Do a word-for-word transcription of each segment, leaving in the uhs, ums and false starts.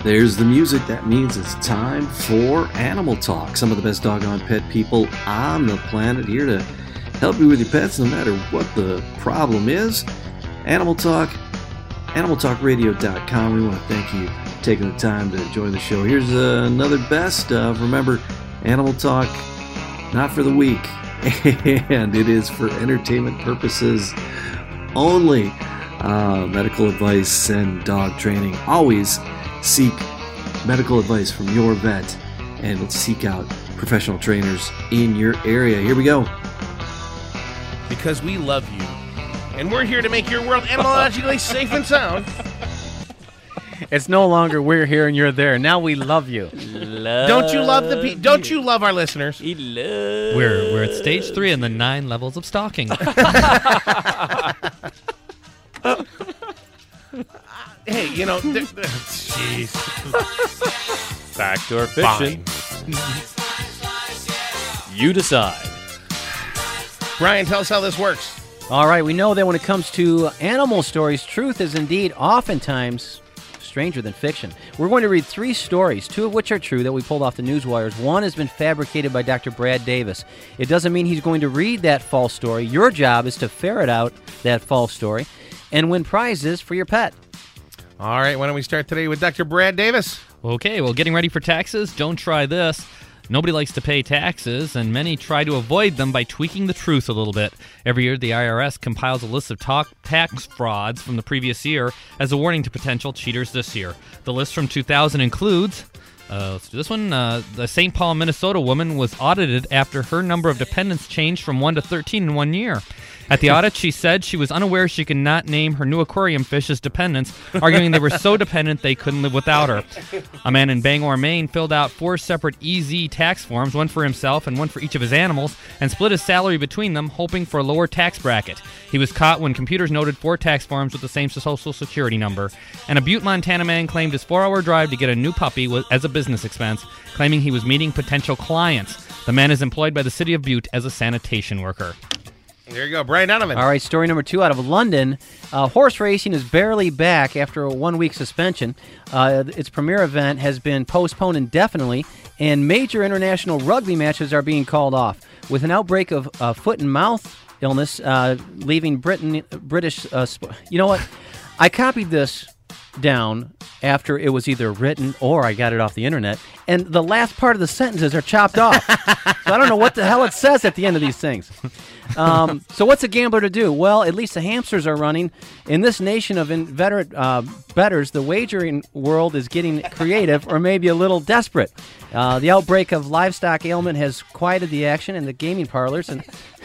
There's the music. That means it's time for Animal Talk. Some of the best doggone pet people on the planet here to help you with your pets no matter what the problem is. Animal Talk, animal talk radio dot com. We want to thank you for taking the time to join the show. Here's uh, another best of. Remember, Animal Talk, not for the weak, and it is for entertainment purposes only. Uh, medical advice and dog training. Always seek medical advice from your vet and seek out professional trainers in your area. Here we go. Because we love you, and we're here to make your world animalologically safe and sound. It's no longer we're here and you're there. Now we love you. Love Don't you love the pe- Don't you love our listeners? We love We're we're at stage three in the nine levels of stalking. Hey, you know, th- th- jeez. Backdoor fiction. Fine. You decide. Brian, tell us how this works. All right, we know that when it comes to animal stories, truth is indeed oftentimes stranger than fiction. We're going to read three stories, two of which are true that we pulled off the news wires. One has been fabricated by Doctor Brad Davis. It doesn't mean he's going to read that false story. Your job is to ferret out that false story and win prizes for your pet. All right, why don't we start today with Doctor Brad Davis? Okay, well, getting ready for taxes? Don't try this. Nobody likes to pay taxes, and many try to avoid them by tweaking the truth a little bit. Every year, the I R S compiles a list of talk tax frauds from the previous year as a warning to potential cheaters this year. The list from two thousand includes... Uh, let's do this one. Uh, the Saint Paul, Minnesota woman was audited after her number of dependents changed from one to thirteen in one year. At the audit, she said she was unaware she could not name her new aquarium fish as dependents, arguing they were so dependent they couldn't live without her. A man in Bangor, Maine, filled out four separate E Z tax forms, one for himself and one for each of his animals, and split his salary between them, hoping for a lower tax bracket. He was caught when computers noted four tax forms with the same social security number. And a Butte, Montana man claimed his four-hour drive to get a new puppy was, as a business expense, claiming he was meeting potential clients. The man is employed by the city of Butte as a sanitation worker. There you go, Brian Donovan. All right, story number two out of London. Uh, horse racing is barely back after a one-week suspension. Uh, its premier event has been postponed indefinitely, and major international rugby matches are being called off. With an outbreak of uh, foot and mouth illness uh, leaving Britain, British... Uh, sp- you know what? I copied this down after it was either written or I got it off the internet, and the last part of the sentences are chopped off. So I don't know what the hell it says at the end of these things. Um, so what's a gambler to do? Well, at least the hamsters are running. In this nation of inveterate uh, bettors, the wagering world is getting creative or maybe a little desperate. Uh, the outbreak of livestock ailment has quieted the action in the gaming parlors. And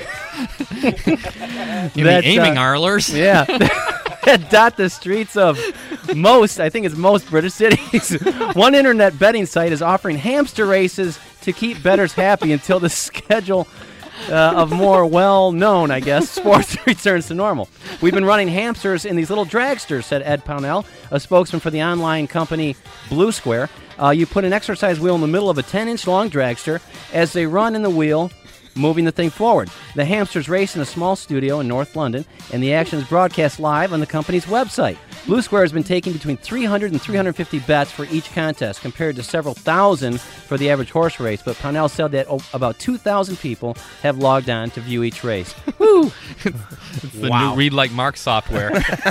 You mean aiming uh, arlers? Yeah. That dot the streets of most, I think it's most British cities. One internet betting site is offering hamster races to keep bettors happy until the schedule uh, of more well-known, I guess, sports returns to normal. We've been running hamsters in these little dragsters, said Ed Pownell, a spokesman for the online company Blue Square. Uh, you put an exercise wheel in the middle of a ten-inch long dragster. As they run in the wheel, moving the thing forward. The hamsters race in a small studio in North London, and the action is broadcast live on the company's website. Blue Square has been taking between three hundred and three hundred fifty bets for each contest, compared to several thousand for the average horse race, but Pownell said that oh, about two thousand people have logged on to view each race. Woo! It's the Wow. new Read Like Mark software.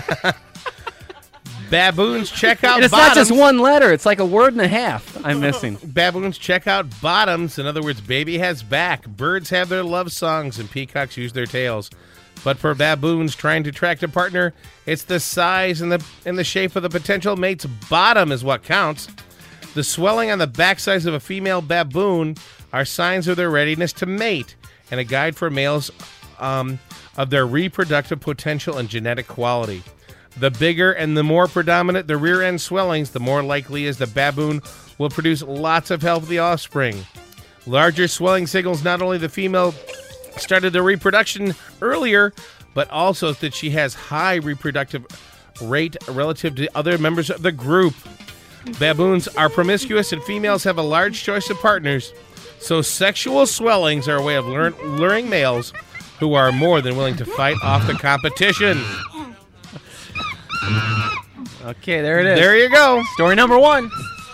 Baboons check out And it's bottoms. not just one letter, it's like a word and a half I'm missing. Baboons check out bottoms. In other words, baby has back. Birds have their love songs, and peacocks use their tails. But for baboons trying to attract a partner, it's the size and the and the shape of the potential mate's bottom is what counts. The swelling on the backsides of a female baboon are signs of their readiness to mate, and a guide for males um, of their reproductive potential and genetic quality. The bigger and the more predominant the rear end swellings, the more likely is the baboon will produce lots of healthy offspring. Larger swelling signals not only the female started the reproduction earlier, but also that she has high reproductive rate relative to other members of the group. Baboons are promiscuous and females have a large choice of partners, so sexual swellings are a way of lure- luring males who are more than willing to fight off the competition. Okay, there it is. There you go. Story number one.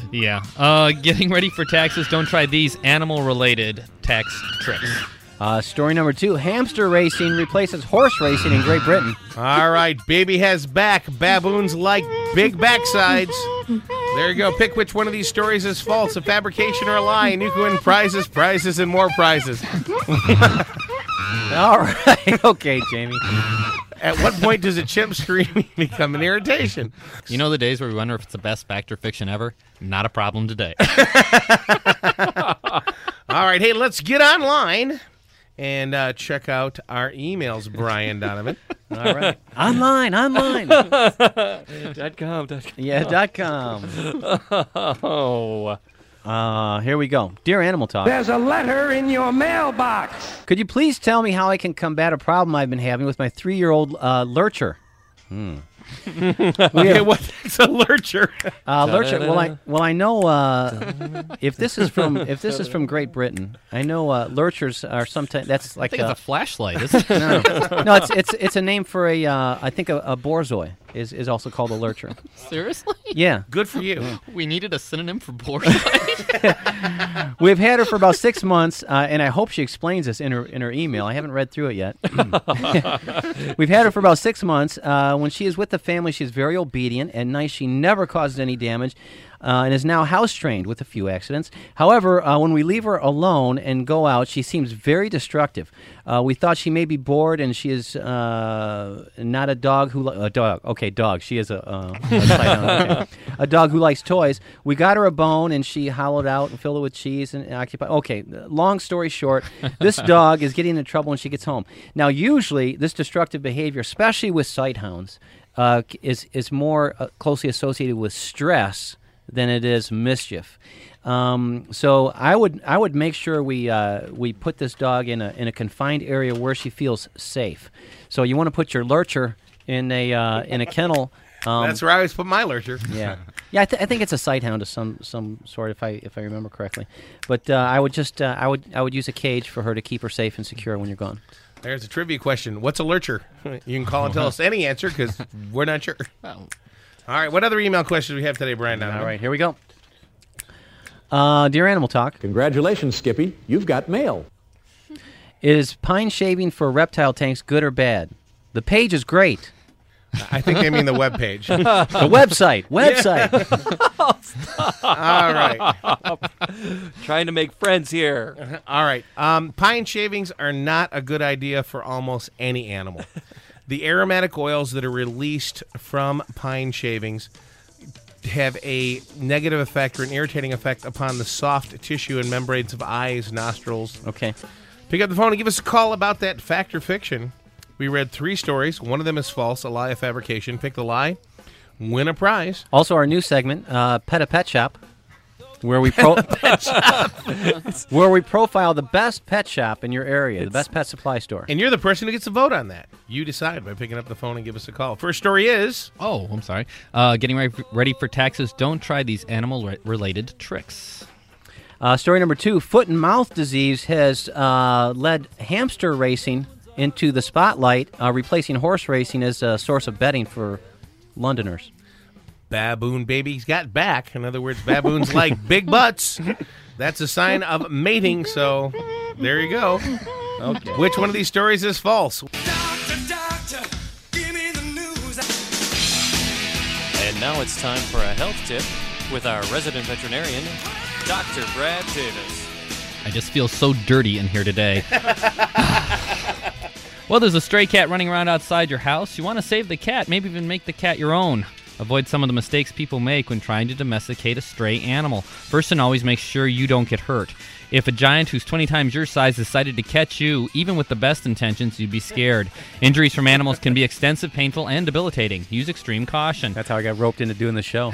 Yeah. Uh, getting ready for taxes. Don't try these animal-related tax tricks. Uh, story number two, hamster racing replaces horse racing in Great Britain. All right, baby has back. Baboons like big backsides. There you go. Pick which one of these stories is false, a fabrication or a lie, and you can win prizes, prizes, and more prizes. All right. Okay, Jamie. At what point does a chimp screaming become an irritation? You know the days where we wonder if it's the best fact or fiction ever? Not a problem today. All right, hey, let's get online and uh, check out our emails, Brian Donovan. All right. Online, online. dot com, dot com. Yeah, dot com. Oh. Uh, here we go. Dear Animal Talk. There's a letter in your mailbox. Could you please tell me how I can combat a problem I've been having with my three-year-old uh, lurcher? Hmm. Okay, what's a lurcher? Uh, lurcher. Well, I well I know uh, if this is from if this is from Great Britain, I know uh, lurchers are sometimes that's I like think a, it's a flashlight, isn't it? no, no, it's it's it's a name for a uh, I think a, a borzoi is, is also called a lurcher. Seriously? Yeah, Good for you. We needed a synonym for borzoi? we've had her for about six months, uh, and I hope she explains this in her in her email. I haven't read through it yet. We've had her for about six months. Uh, when she is with the family, she is very obedient and nice. She never causes any damage. Uh, and is now house-trained with a few accidents. However, uh, when we leave her alone and go out, she seems very destructive. Uh, we thought she may be bored, and she is uh, not a dog who... Li- a dog. Okay, dog. She is a... Uh, a, sidearm, okay. A dog who likes toys. We got her a bone, and she hollowed out and filled it with cheese and occupied... Okay, long story short, this dog is getting into trouble when she gets home. Now, usually, this destructive behavior, especially with sighthounds, uh, is, is more uh, closely associated with stress than it is mischief. Um, so I would I would make sure we uh, we put this dog in a in a confined area where she feels safe. So you want to put your lurcher in a uh, in a kennel. Um, That's where I always put my lurcher. yeah, yeah. I, th- I think it's a sighthound of some some sort, if I if I remember correctly. But uh, I would just uh, I would I would use a cage for her to keep her safe and secure when you're gone. There's a trivia question. What's a lurcher? You can call and tell us any answer because we're not sure. All right, what other email questions do we have today, Brian Donovan? All right, here we go. Uh, Dear Animal Talk. Congratulations, Skippy. You've got mail. Is pine shaving for reptile tanks good or bad? The page is great. I think they mean the web page. The website. Website. All right. Trying to make friends here. All right. Um, pine shavings are not a good idea for almost any animal. The aromatic oils that are released from pine shavings have a negative effect or an irritating effect upon the soft tissue and membranes of eyes, nostrils. Okay. Pick up the phone and give us a call about that fact or fiction. We read three stories. One of them is false, a lie, a fabrication. Pick the lie, win a prize. Also, our new segment, uh, Pet a Pet Shop, where we pro- where we profile the best pet shop in your area, the best pet supply store. And you're the person who gets to vote on that. You decide by picking up the phone and give us a call. First story is... Oh, I'm sorry. Uh, getting ready for, ready for taxes. Don't try these animal-related tricks. Uh, story number two, foot and mouth disease has uh, led hamster racing into the spotlight, uh, replacing horse racing as a source of betting for Londoners. Baboon baby's got back. In other words, baboons like big butts. That's a sign of mating, so there you go. Okay. Which one of these stories is false? Doctor, doctor, give me the news. And now it's time for a health tip with our resident veterinarian, Doctor Brad Davis. I just feel so dirty in here today. Well, there's a stray cat running around outside your house. You want to save the cat, maybe even make the cat your own. Avoid some of the mistakes people make when trying to domesticate a stray animal. First and always, make sure you don't get hurt. If a giant who's twenty times your size decided to catch you, even with the best intentions, you'd be scared. Injuries from animals can be extensive, painful, and debilitating. Use extreme caution. That's how I got roped into doing the show.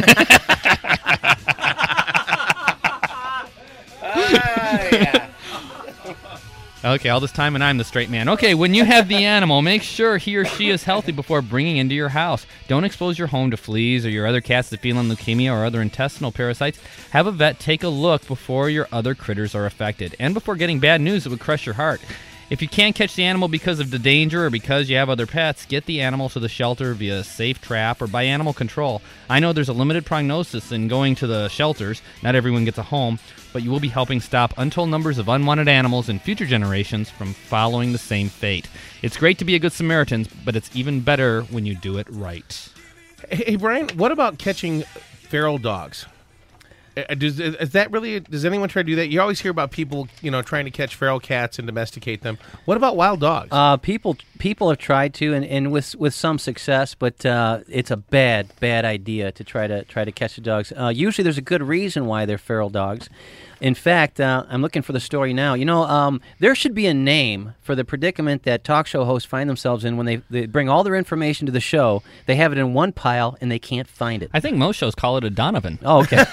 Ah, yeah. Okay, all this time and I'm the straight man. Okay, when you have the animal, make sure he or she is healthy before bringing into your house. Don't expose your home to fleas or your other cats to feline leukemia or other intestinal parasites. Have a vet take a look before your other critters are affected and before getting bad news that would crush your heart. If you can't catch the animal because of the danger or because you have other pets, get the animal to the shelter via safe trap or by animal control. I know there's a limited prognosis in going to the shelters. Not everyone gets a home, but you will be helping stop untold numbers of unwanted animals in future generations from following the same fate. It's great to be a good Samaritan, but it's even better when you do it right. Hey, Brian, what about catching feral dogs? Uh, Does, is that really? Does anyone try to do that? You always hear about people, you know, trying to catch feral cats and domesticate them. What about wild dogs? Uh, people people have tried to, and, and with with some success, but uh, it's a bad bad idea to try to try to catch the dogs. Uh, usually, there's a good reason why they're feral dogs. In fact, uh, I'm looking for the story now. You know, um, there should be a name for the predicament that talk show hosts find themselves in when they, they bring all their information to the show. They have it in one pile, and they can't find it. I think most shows call it a Donovan. Oh, okay.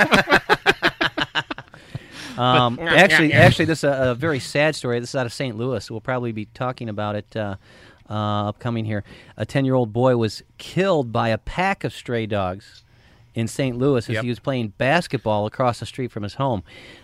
um, actually, actually, this is a, a very sad story. This is out of Saint Louis. We'll probably be talking about it uh, uh, upcoming here. A ten-year-old boy was killed by a pack of stray dogs in Saint Louis as Yep. he was playing basketball across the street from his home.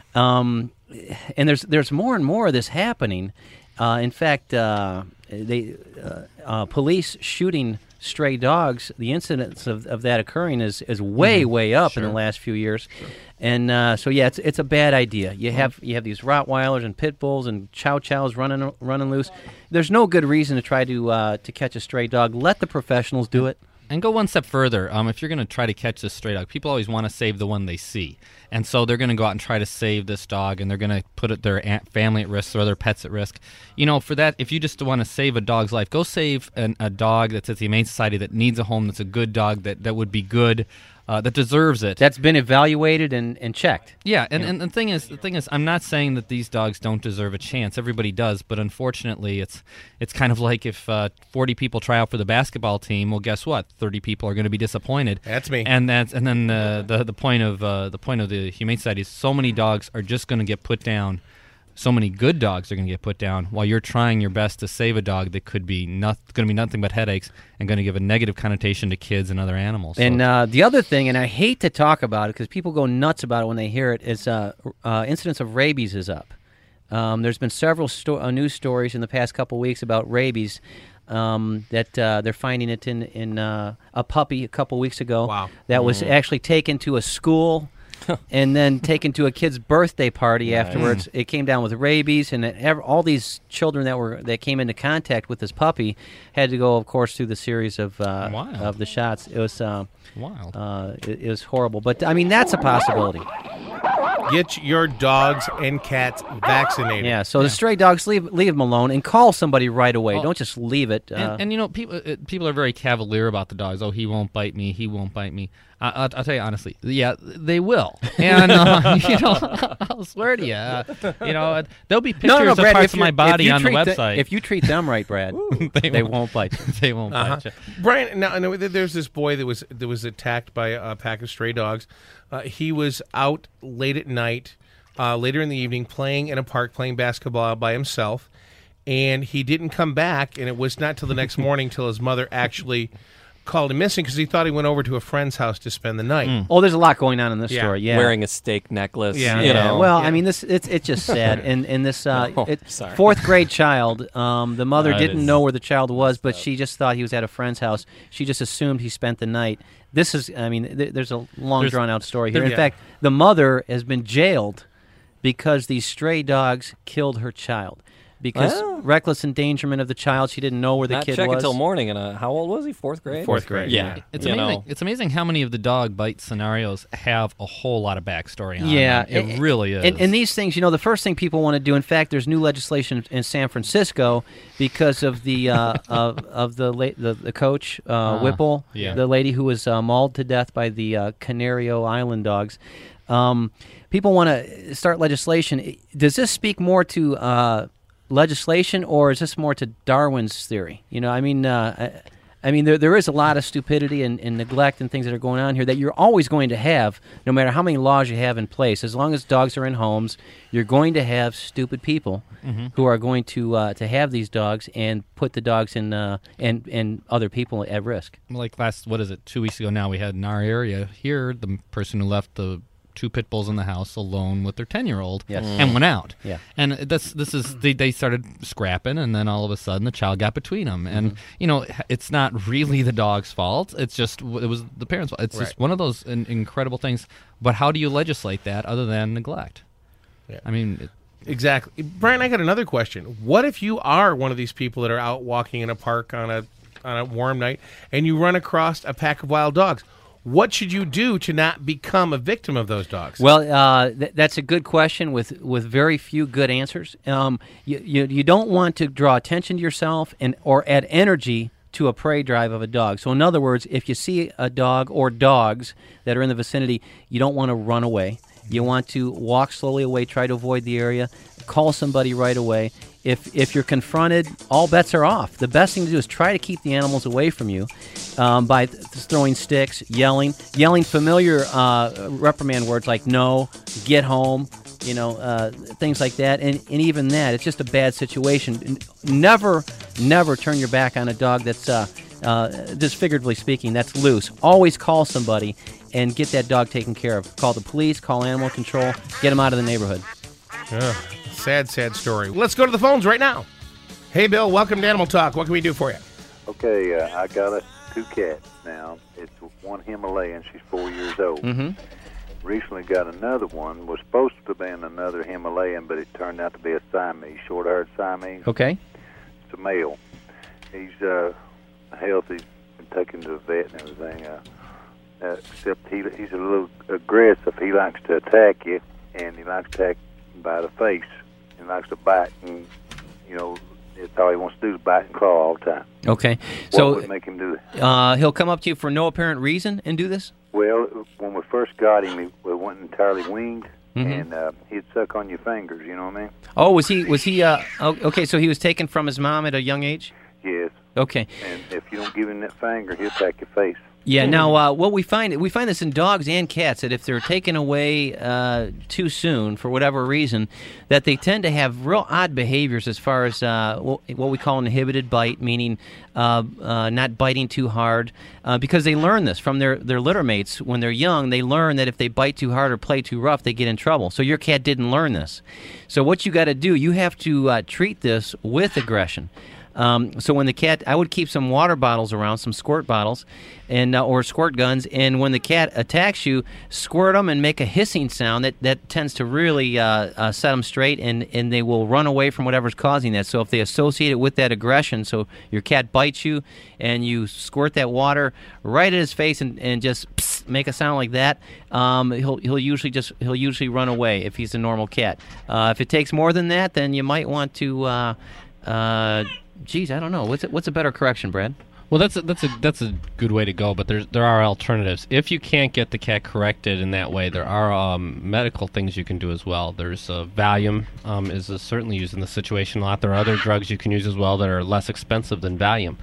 Um, and there's there's more and more of this happening. Uh, in fact, uh, they uh, uh, police shooting stray dogs, the incidence of, of that occurring is, is way, way up in the last few years. And uh, so, yeah, it's it's a bad idea. You have you have these Rottweilers and Pit Bulls and Chow Chows running running loose. There's no good reason to try to uh, to catch a stray dog. Let the professionals do it. And go one step further. Um, if you're going to try to catch this stray dog, people always want to save the one they see. And so they're going to go out and try to save this dog, and they're going to put it, their aunt, family at risk, or their pets at risk. You know, for that, if you just want to save a dog's life, go save an, a dog that's at the Humane Society that needs a home, that's a good dog, that, that would be good, uh, that deserves it. That's been evaluated and, and checked. Yeah, and, and the thing is, the thing is, I'm not saying that these dogs don't deserve a chance. Everybody does, but unfortunately, it's it's kind of like if uh, forty people try out for the basketball team. Well, guess what? thirty people are going to be disappointed. That's me. And that's and then uh, the the point of uh, the point of the Humane Society is so many dogs are just going to get put down. So many good dogs are going to get put down while you're trying your best to save a dog that could be not going to be nothing but headaches and going to give a negative connotation to kids and other animals. So And uh, the other thing, and I hate to talk about it because people go nuts about it when they hear it, is uh, uh, incidence of rabies is up. Um, there's been several sto- uh, news stories in the past couple weeks about rabies. Um, that uh, they're finding it in in uh, a puppy a couple weeks ago. Wow. That was actually taken to a school and then taken to a kid's birthday party afterwards. It came down with rabies, and it, ev- all these children that were that came into contact with this puppy had to go, of course, through the series of uh, Wow. of the shots. It was uh, wild. uh, it, it was horrible, but I mean that's a possibility. Get your dogs and cats vaccinated. Yeah. So the stray dogs, leave leave them alone and call somebody right away. Well, Don't just leave it. Uh, And, and you know, people uh, people are very cavalier about the dogs. Oh, he won't bite me. He won't bite me. I, I'll, I'll tell you honestly. Yeah, they will. And uh, you know, I'll swear to you. Uh, you know, uh, there'll be pictures no, no, no, of Brad, parts if of you- my body if you on the treat website. if you treat them right, Brad, they, they won't, won't bite you. They won't Uh-huh. bite you. Brian, now I know that there's this boy that was that was attacked by a pack of stray dogs. Uh, he was out late at night, uh, later in the evening, playing in a park, playing basketball by himself, and he didn't come back. And it was not till the next morning till his mother actually called him missing because he thought he went over to a friend's house to spend the night. Oh, there's a lot going on in this Yeah. story. Yeah. Wearing a steak necklace. Yeah. You Yeah, know. well, Yeah. I mean, this it's it's just sad. And and this uh, Oh, it, sorry. fourth grade child, um, the mother That didn't is know where the child was, but she just thought he was at a friend's house. She just assumed he spent the night. This is, I mean, th- there's a long There's- drawn out story here. In yeah. fact, the mother has been jailed because these stray dogs killed her child. Because Oh. reckless endangerment of the child, she didn't know where the Not kid check was. until morning. And uh, how old was he? Fourth grade. Fourth grade. Yeah. It's you amazing. know. It's amazing how many of the dog bite scenarios have a whole lot of backstory on Yeah, them. It, really is. And, and these things, you know, the first thing people want to do. In fact, there's new legislation in San Francisco because of the uh, of, of the, la- the the coach uh, Ah, Whipple, yeah. the lady who was uh, mauled to death by the uh, Canario Island dogs. Um, people want to start legislation. Does this speak more to uh, legislation, or is this more to Darwin's theory? You know, I mean. Uh, I, I mean, there there is a lot of stupidity and, and neglect and things that are going on here that you're always going to have, no matter how many laws you have in place. As long as dogs are in homes, you're going to have stupid people Mm-hmm. who are going to uh, to have these dogs and put the dogs in uh, and and other people at risk. like last, what is it, two weeks ago now, we had in our area here, the person who left the two pit bulls in the house alone with their ten-year-old Yes. Mm. and went out. Yeah. And this this is they, they started scrapping, and then all of a sudden the child got between them. And Mm-hmm. you know, it's not really the dog's fault. It's just it was the parents' fault. It's just Right. one of those in, incredible things. But how do you legislate that other than neglect? Yeah. I mean. It, Exactly. Brian, I got another question. What if you are one of these people that are out walking in a park on a on a warm night and you run across a pack of wild dogs? What should you do to not become a victim of those dogs? Well, uh, th- that's a good question with, with very few good answers. Um, you, you you don't want to draw attention to yourself and or add energy to a prey drive of a dog. So in other words, if you see a dog or dogs that are in the vicinity, you don't want to run away. You want to walk slowly away, try to avoid the area, call somebody right away. If if you're confronted, all bets are off. The best thing to do is try to keep the animals away from you um, by th- throwing sticks, yelling, yelling familiar uh, reprimand words like no, get home, you know, uh, things like that. And, and even that, it's just a bad situation. N- Never, never turn your back on a dog that's, uh, uh, just figuratively speaking, that's loose. Always call somebody and get that dog taken care of. Call the police, call animal control, get them out of the neighborhood. Ugh, sad, sad story. Let's go to the phones right now. Hey, Bill, welcome to Animal Talk. What can we do for you? Okay, uh, I got a two cats now. It's one Himalayan. She's four years old. Mm-hmm. Recently got another one. Was supposed to be another Himalayan, but it turned out to be a Siamese, short-haired Siamese. Okay. It's a male. He's uh, healthy, been taken to the vet and everything. Uh, uh, except he he's a little aggressive. He likes to attack you, and he likes to attack by the face. He likes to bite, and you know, it's all he wants to do is bite and claw all the time. Okay. What So would make him do that? uh, he'll come up to you for no apparent reason and do this? Well, when we first got him, he we wasn't entirely winged, Mhm. and uh, he'd suck on your fingers. You know what I mean? Oh, was he? Was he? Uh, oh, okay, so he was taken from his mom at a young age. Yes. Okay. And if you don't give him that finger, he'll attack your face. Yeah. Now, uh, what we find we find this in dogs and cats that if they're taken away uh, too soon for whatever reason, that they tend to have real odd behaviors as far as uh, what what we call an inhibited bite, meaning uh, uh, not biting too hard, uh, because they learn this from their their litter mates when they're young. They learn that if they bite too hard or play too rough, they get in trouble. So your cat didn't learn this. So what you got to do, you have to uh, treat this with aggression. Um, so when the cat, I would keep some water bottles around, some squirt bottles, and uh, or squirt guns. And when the cat attacks you, squirt them and make a hissing sound. That that tends to really uh, uh, set them straight, and, and they will run away from whatever's causing that. So if they associate it with that aggression, so your cat bites you, and you squirt that water right at his face, and, and just psst, make a sound like that, um, he'll he'll usually just he'll usually run away if he's a normal cat. Uh, if it takes more than that, then you might want to. Uh, uh, Geez, I don't know. What's a, what's a better correction, Brad? Well, that's a, that's a that's a good way to go, but there's there are alternatives. If you can't get the cat corrected in that way, there are um, medical things you can do as well. There's uh, Valium um, is uh, certainly used in the situation a lot. There are other drugs you can use as well that are less expensive than Valium.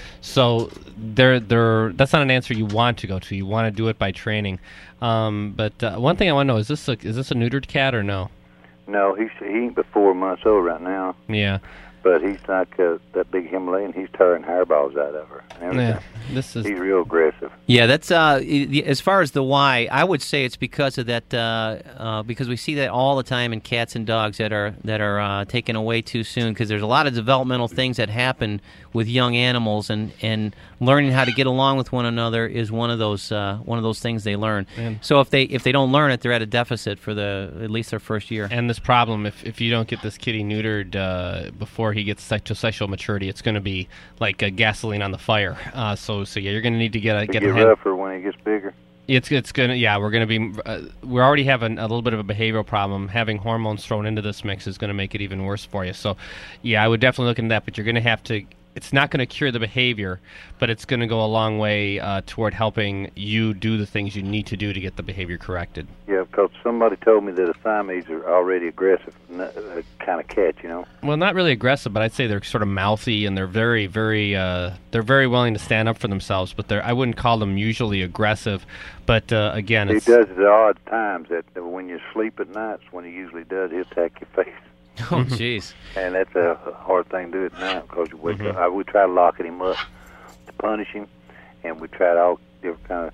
So there there that's not an answer you want to go to. You want to do it by training. Um, but uh, one thing I want to know is this a, is this a neutered cat or no? No, he's he ain't but four months old right now. Yeah. But he's like uh, that big Himalayan. He's tearing hairballs out of her. And Yeah, this is. He's real aggressive. Yeah, that's uh, i- as far as the why. I would say it's because of that. Uh, uh, because we see that all the time in cats and dogs that are that are uh, taken away too soon. Because there's a lot of developmental things that happen with young animals, and, and learning how to get along with one another is one of those uh, one of those things they learn. And- so if they if they don't learn it, they're at a deficit for the at least their first year. And this problem, if if you don't get this kitty neutered uh, before he gets se- to sexual maturity, it's going to be like uh, gasoline on the fire. Uh, so so yeah, you're going to need to get a He get get a hand- rougher when he gets bigger. It's it's gonna yeah we're gonna be uh, we already have an, a little bit of a behavioral problem. Having hormones thrown into this mix is going to make it even worse for you. So yeah, I would definitely look into that. But you're going to have to. It's not going to cure the behavior, but it's going to go a long way uh, toward helping you do the things you need to do to get the behavior corrected. Yeah, because somebody told me that the Siamese are already aggressive uh, kind of cat, you know. Well, not really aggressive, but I'd say they're sort of mouthy, and they're very, very, uh, they're very willing to stand up for themselves. But they're, I wouldn't call them usually aggressive. But uh, again, He it's, does it at odd times. That that when you sleep at night, is when he usually does. He'll attack your face. Oh, jeez. And that's a hard thing to do at night because you wake Mhm. up. I would try locking him up to punish him, and we tried all different kind of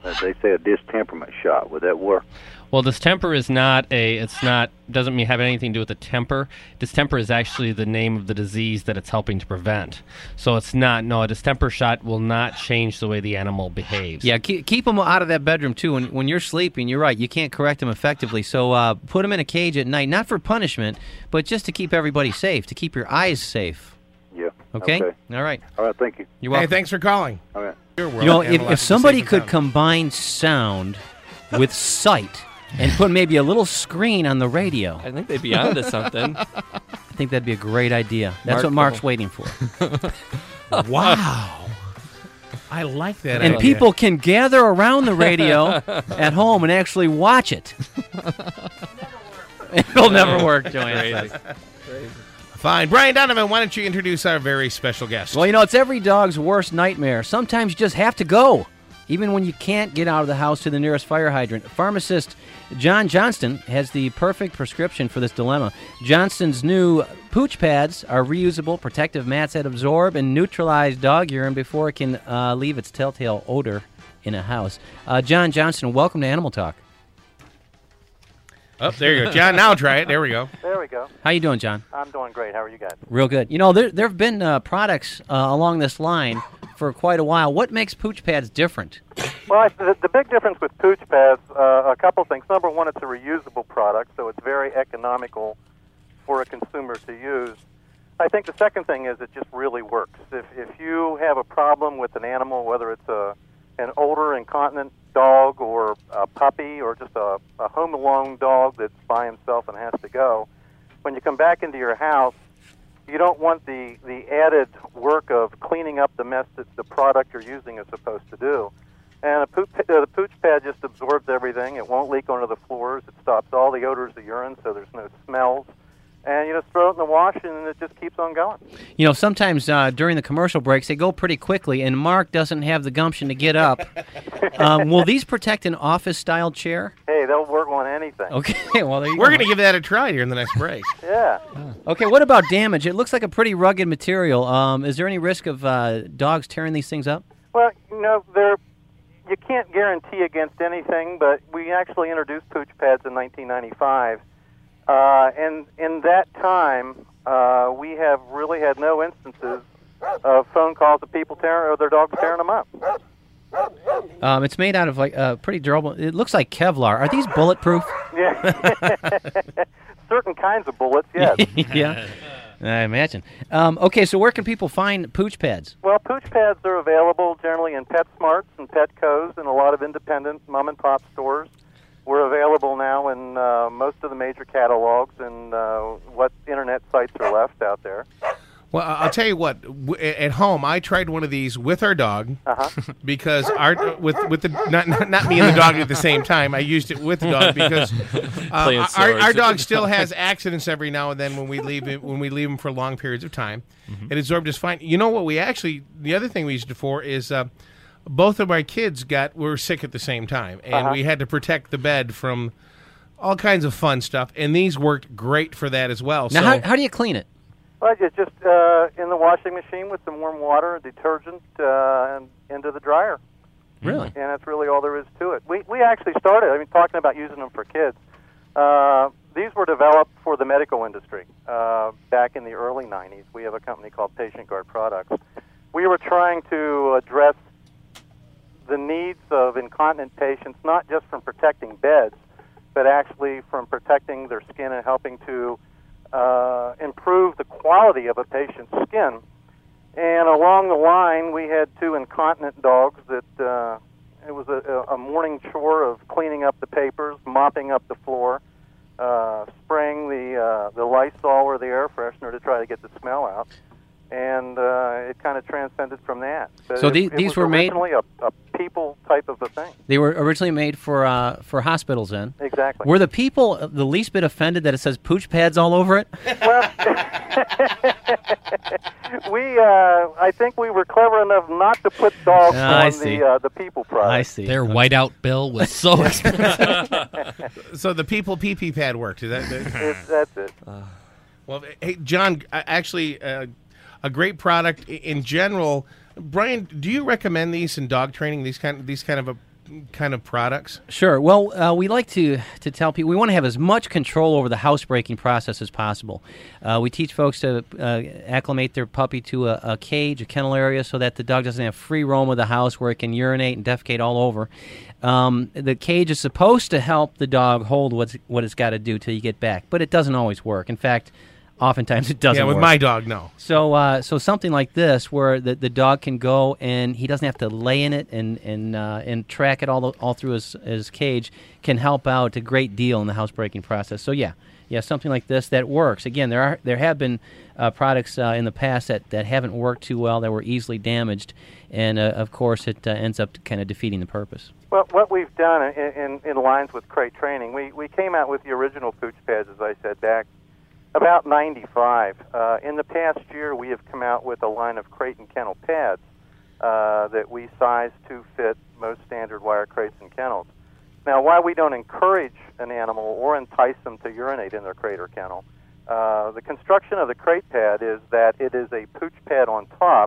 uh, they say a distemperament shot. Would that work? Well, distemper is not a. It's not doesn't mean have anything to do with the temper. Distemper is actually the name of the disease that it's helping to prevent. So it's not. No, a distemper shot will not change the way the animal behaves. Yeah, keep, keep them out of that bedroom, too. When, when you're sleeping, you're right, you can't correct them effectively. So uh, put them in a cage at night, not for punishment, but just to keep everybody safe, to keep your eyes safe. Yeah. Okay? Okay. All right. All right. Thank you. You're welcome. Hey, thanks for calling. All right. Your You world, know, if, Animal if Life somebody is safe could and sound. combine sound with sight and put maybe a little screen on the radio, I think they'd be onto something. I think that'd be a great idea. That's Mark what Mark's will- waiting for. Wow. I like that And idea. people can gather around the radio at home and actually watch it. It'll never work, Joanne says. Fine. Brian Donovan, why don't you introduce our very special guest? Well, you know, it's every dog's worst nightmare. Sometimes you just have to go, even when you can't get out of the house to the nearest fire hydrant. Pharmacist John Johnston has the perfect prescription for this dilemma. Johnston's new pooch pads are reusable protective mats that absorb and neutralize dog urine before it can uh, leave its telltale odor in a house. Uh, John Johnston, welcome to Animal Talk. Oh, there you go. John, now try it. There we go. There we go. How you doing, John? I'm doing great. How are you guys? Real good. You know, there there have been uh, products uh, along this line for quite a while. What makes pooch pads different? Well, I, the, the big difference with pooch pads, uh, a couple things. Number one, it's a reusable product, so it's very economical for a consumer to use. I think the second thing is it just really works. If if you have a problem with an animal, whether it's a an older incontinent dog or a puppy or just a, a home alone dog that's by himself and has to go, when you come back into your house, you don't want the, the added work of cleaning up the mess that the product you're using is supposed to do. And a pooch, uh, the pooch pad just absorbs everything. It won't leak onto the floors. It stops all the odors of urine, so there's no smells. And you just throw it in the wash, and it just keeps on going. You know, sometimes uh, during the commercial breaks, they go pretty quickly, and Mark doesn't have the gumption to get up. um, will these protect an office-style chair? Hey, they'll work on anything. Okay, well, there you We're go. going to give that a try here in the next break. Yeah. Okay, what about damage? It looks like a pretty rugged material. Um, is there any risk of uh, dogs tearing these things up? Well, you know, they're, you can't guarantee against anything, but we actually introduced pooch pads in nineteen ninety-five. Uh, and in that time, uh, we have really had no instances of phone calls of people tearing or their dogs tearing them up. Um, it's made out of like uh, pretty durable. It looks like Kevlar. Are these bulletproof? Yeah. Certain kinds of bullets, yes. Yeah, I imagine. Um, okay, so where can people find pooch pads? Well, pooch pads are available generally in PetSmarts and Petco's and a lot of independent mom-and-pop stores. We're available now in uh, most of the major catalogs and uh, what internet sites are left out there. Well, I'll tell you what. W- at home, I tried one of these with our dog uh-huh. because our with with the not not me and the dog at the same time. I used it with the dog because uh, our, our dog still has accidents every now and then when we leave it, when we leave him for long periods of time. Mm-hmm. It absorbed just fine. You know what? We actually the other thing we used it for is. Uh, Both of my kids got were sick at the same time, and uh-huh. we had to protect the bed from all kinds of fun stuff. And these worked great for that as well. Now, so, how, how do you clean it? Well, it's just uh, in the washing machine with some warm water, detergent, uh, and into the dryer. Really? And that's really all there is to it. We we actually started, I mean, talking about using them for kids. Uh, these were developed for the medical industry uh, back in the early nineties. We have a company called Patient Guard Products. We were trying to address the needs of incontinent patients, not just from protecting beds, but actually from protecting their skin and helping to uh, improve the quality of a patient's skin. And along the line, we had two incontinent dogs that uh, it was a, a morning chore of cleaning up the papers, mopping up the floor, uh, spraying the uh, the Lysol or the air freshener to try to get the smell out. And uh, it kind of transcended from that. But So it, the- it these was were made- originally a, a people type of a thing. They were originally made for uh, for hospitals. Then Exactly. were the people the least bit offended that it says pooch pads all over it? Well, we, uh, I think we were clever enough not to put dogs Ah, I on see. the uh, the people product. I see. Their whiteout bill was so expensive. so the people pee pee pad worked. Is that? that It's, that's it. well, hey, John, uh, actually, uh, a great product I- in general. Brian, do you recommend these in dog training? These kind, these kind of a kind of products? Sure. Well, uh, we like to, to tell people we want to have as much control over the housebreaking process as possible. Uh, we teach folks to uh, acclimate their puppy to a, a cage, a kennel area, so that the dog doesn't have free roam of the house where it can urinate and defecate all over. Um, the cage is supposed to help the dog hold what's, what it's got to do till you get back, but it doesn't always work. In fact, oftentimes it doesn't Yeah, with work. my dog, no. So uh, so something like this where the, the dog can go and he doesn't have to lay in it and and uh, and track it all the, all through his, his cage can help out a great deal in the housebreaking process. So yeah, yeah, something like this that works. Again, there are there have been uh, products uh, in the past that, that haven't worked too well, that were easily damaged, and uh, of course it uh, ends up kind of defeating the purpose. Well, what we've done in, in, in lines with crate training, we, we came out with the original pooch pads, as I said, back about ninety-five. Uh, in the past year, we have come out with a line of crate and kennel pads uh, that we size to fit most standard wire crates and kennels. Now, while we don't encourage an animal or entice them to urinate in their crate or kennel, uh, the construction of the crate pad is that it is a pooch pad on top.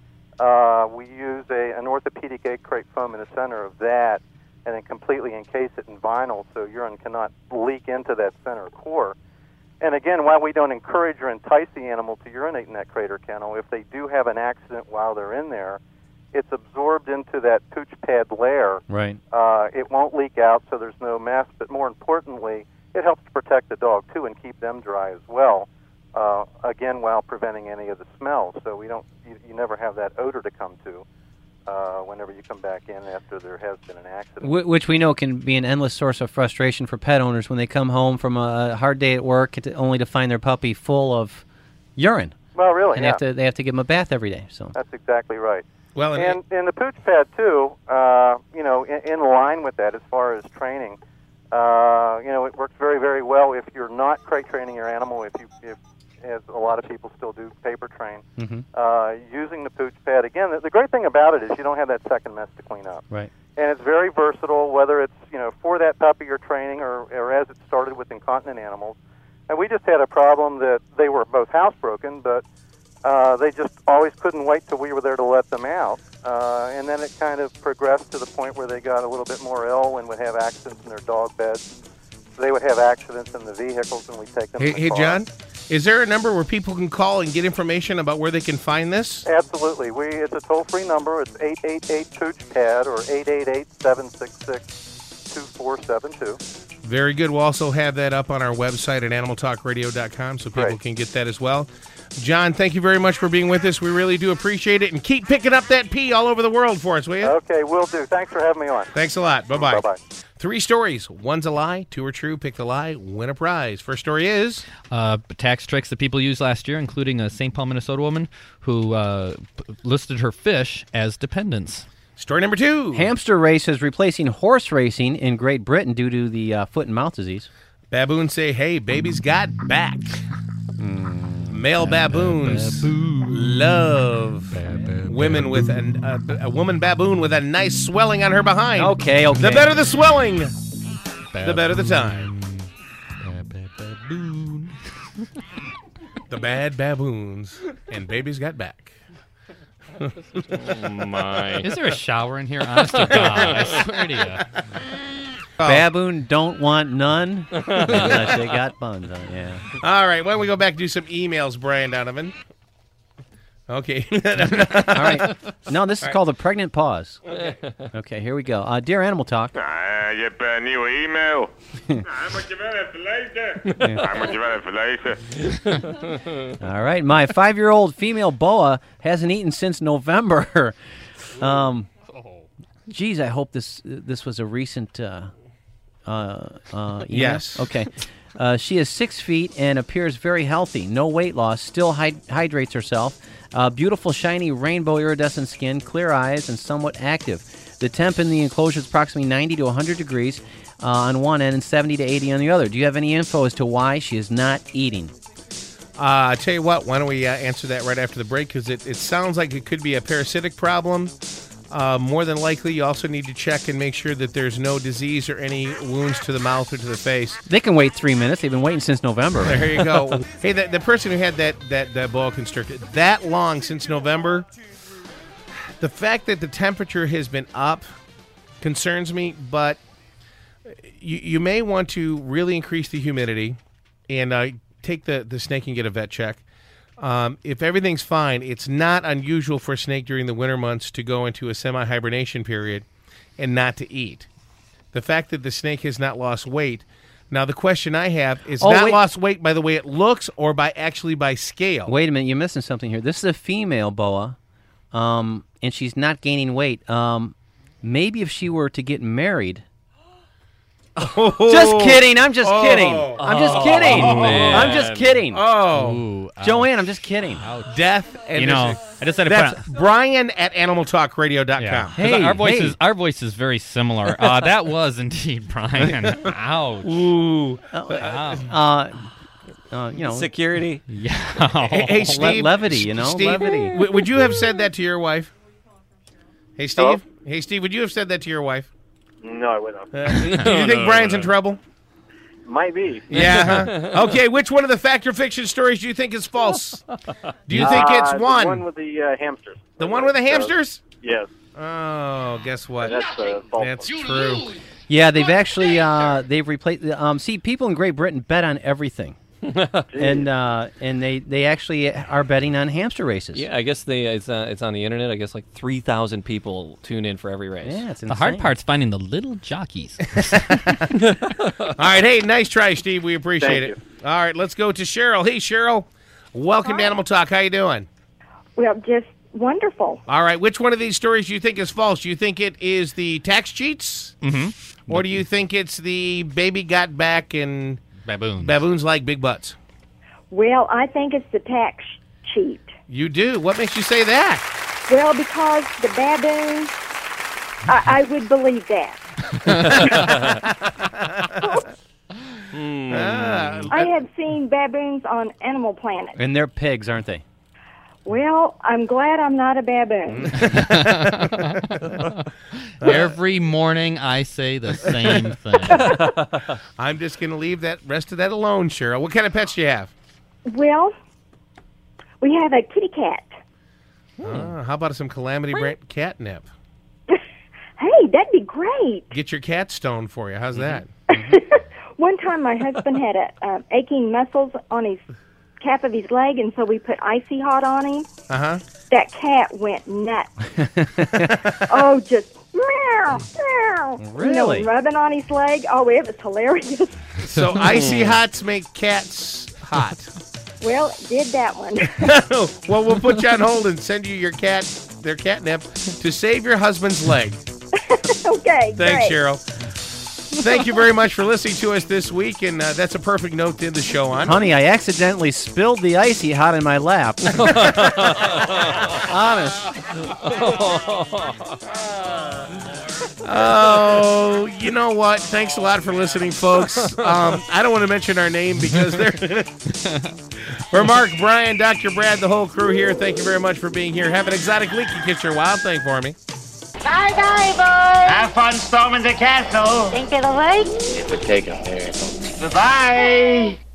Uh, we use a, an orthopedic egg crate foam in the center of that and then completely encase it in vinyl so urine cannot leak into that center core. And again, while we don't encourage or entice the animal to urinate in that crate or kennel, if they do have an accident while they're in there, it's absorbed into that pooch pad layer. Right. Uh, it won't leak out, so there's no mess. But more importantly, it helps to protect the dog, too, and keep them dry as well, uh, again, while preventing any of the smells. So we don't, you, you never have that odor to come to uh, whenever you come back in after there has been an accident. Wh- which we know can be an endless source of frustration for pet owners when they come home from a hard day at work to, only to find their puppy full of urine. Well, really, and yeah. have to, they have to give him a bath every day. So That's exactly right. Well, and in the pooch pad too, uh, you know, in, in line with that, as far as training, uh, you know, it works very, very well if you're not crate training your animal. If you, if as a lot of people still do, paper train, mm-hmm. uh, using the pooch pad. Again, the, the great thing about it is you don't have that second mess to clean up. Right. And it's very versatile, whether it's you know for that puppy you're training or, or as it started with incontinent animals. And we just had a problem that they were both housebroken, but Uh, they just always couldn't wait till we were there to let them out. Uh, and then it kind of progressed to the point where they got a little bit more ill and would have accidents in their dog beds. They would have accidents in the vehicles when we take them Hey, in the hey car. John, is there a number where people can call and get information about where they can find this? Absolutely. We It's a toll-free number. It's eight eight eight, pooch pad or eight eight eight, seven six six, two four seven two. Very good. We'll also have that up on our website at animal talk radio dot com so people Great. can get that as well. John, thank you very much for being with us. We really do appreciate it. And keep picking up that pee all over the world for us, will you? Okay, will do. Thanks for having me on. Thanks a lot. Bye-bye. Bye-bye. Three stories. One's a lie, two are true. Pick the lie, win a prize. First story is... Uh, tax tricks that people used last year, including a Saint Paul, Minnesota woman who uh, p- listed her fish as dependents. Story number two. Hamster race is replacing horse racing in Great Britain due to the uh, foot and mouth disease. Baboons say, hey, baby's got back. Male baboons love women with an, a, a woman baboon with a nice swelling on her behind. Okay, okay. The better the swelling, the better the time. The bad baboons and baby's got back. Oh, my. Is there a shower in here? Honest to God, I swear to you. Oh. Baboon don't want none unless they got buns on. Yeah. All right, why don't we go back and do some emails, Brian Donovan? Okay. All right. No, this is All right. called a pregnant pause. Okay, here we go. Uh, Dear Animal Talk. Ah, je hebt een nieuwe e-mail. Hij moet je wel even lezen. Hij moet je wel even lezen. All right, my five-year-old female boa hasn't eaten since November. um, geez, I hope this this was a recent uh, uh, uh, email. Yes. Okay. Uh, she is six feet and appears very healthy. No weight loss. Still hyd- hydrates herself. Uh, beautiful, shiny, rainbow iridescent skin, clear eyes, and somewhat active. The temp in the enclosure is approximately ninety to one hundred degrees uh, on one end and seventy to eighty on the other. Do you have any info as to why she is not eating? Uh, I tell you what, why don't we uh, answer that right after the break, because it, it sounds like it could be a parasitic problem. Uh, more than likely, you also need to check and make sure that there's no disease or any wounds to the mouth or to the face. They can wait three minutes. They've been waiting since November. There you go. Hey, the, the person who had that, that, that boa constrictor that long since November, the fact that the temperature has been up concerns me, but you, you may want to really increase the humidity and uh, take the, the snake and get a vet check. Um, if everything's fine, it's not unusual for a snake during the winter months to go into a semi-hibernation period and not to eat. The fact that the snake has not lost weight. Now, the question I have is Oh, not wait. lost weight by the way it looks or by actually by scale. Wait a minute, you're missing something here. This is a female boa, um, and she's not gaining weight. Um, maybe if she were to get married. Just kidding. I'm just Oh. kidding. I'm just Oh, kidding. man. I'm just kidding. Oh. Ooh, ouch. Joanne, I'm just kidding. Death and You know, I just had to That's put on- Brian at animal talk radio dot com. Yeah. 'Cause Hey, our voice hey. is our voice is very similar. Uh, that was indeed Brian. Ouch. Ooh. Wow. Uh, uh, you know, Security. Yeah. Hey, hey, le- Steve. levity, you know, Steve, levity. w- would you have said that to your wife? Hey, Steve. Hey, Steve, would you have said that to your wife? No, I wouldn't. Uh, do you think Brian's in trouble? Might be. Yeah. Huh? Okay, which one of the fact or fiction stories do you think is false? Do you think it's Uh, one? The one with the uh, hamsters. The one with the hamsters? Yes. Oh, guess what? That's uh, false. That's true. yeah, they've actually uh, they've replaced. Um, see, people in Great Britain bet on everything, and uh, and they, they actually are betting on hamster races. Yeah, I guess they it's uh, it's on the internet. I guess like three thousand people tune in for every race. Yeah, it's The hard insane. part's finding the little jockeys. All right, hey, nice try, Steve. We appreciate Thank it. you. All right, let's go to Cheryl. Hey, Cheryl. Welcome to Animal Talk. How you doing? Well, just wonderful. All right, which one of these stories do you think is false? Do you think it is the tax cheats? Mm-hmm. Or do you think it's the baby got back and Baboons. baboons like big butts? Well, I think it's the tax cheat. You do? What makes you say that? Well, because the baboon, I, I would believe that. Ah, I have seen baboons on Animal Planet. And they're pigs, aren't they? Well, I'm glad I'm not a baboon. Every morning I say the same thing. I'm just going to leave that rest of that alone, Cheryl. What kind of pets do you have? Well, we have a kitty cat. Ah, how about some Calamity brand catnip? Hey, that'd be great. Get your cat stoned for you. How's that? One time my husband had a um, aching muscles on his calf of his leg, and so we put Icy Hot on him. Uh-huh. That cat went nuts. Oh, just meow, meow. Really? You know, rubbing on his leg. Oh, it was hilarious. So icy hots make cats hot. Well, did that one. Well, we'll put you on hold and send you your cat, their catnip, to save your husband's leg. Okay, Thanks, great. Cheryl. Thank you very much for listening to us this week, and uh, that's a perfect note to end the show on. Honey, I accidentally spilled the Icy Hot in my lap. Honest. Oh, you know what? Thanks a lot for listening, folks. Um, I don't want to mention our name because they're... For Mark, Brian, Doctor Brad, the whole crew here, thank you very much for being here. Have an exotic week. You get your wild thing for me. Bye-bye, boys. Have fun storming the castle. Think it'll work? It would take a miracle. Bye-bye.